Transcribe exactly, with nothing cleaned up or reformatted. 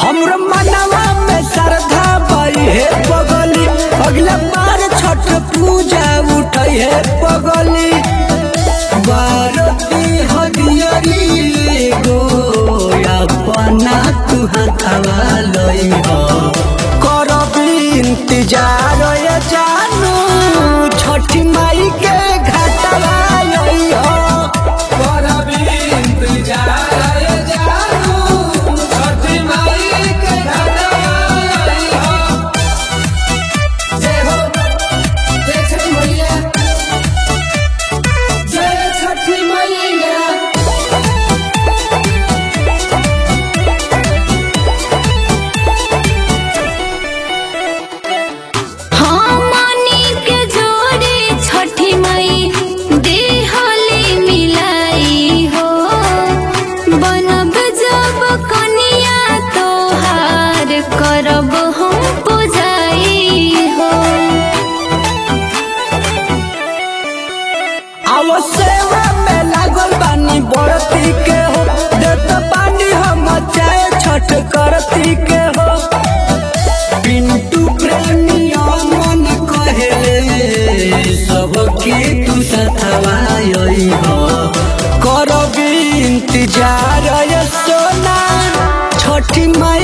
हमरो मनवा में श्रद्धा बई है पगली, अगला बार छठ पूजा उठई है पगली। बारती हरियरी गो अपना तू हथवा लई हो, करबी इंतजार ये जानू छठी माई के घाटवा लई हो। करबी इंतजार ये जानू छठी माई के घाटवा लई हो। जय हो जय छठी मैया, जय छठी मैया। करब हम पुजाई हो, आवो सेवा में लागल बानी बरती के हो, देत बानी हम चाहे छठ करती के हो। पिंटू प्रेमी मन कहेले सबके तू सथवा आई हो, करबी इंतजार ये सोना छठी माई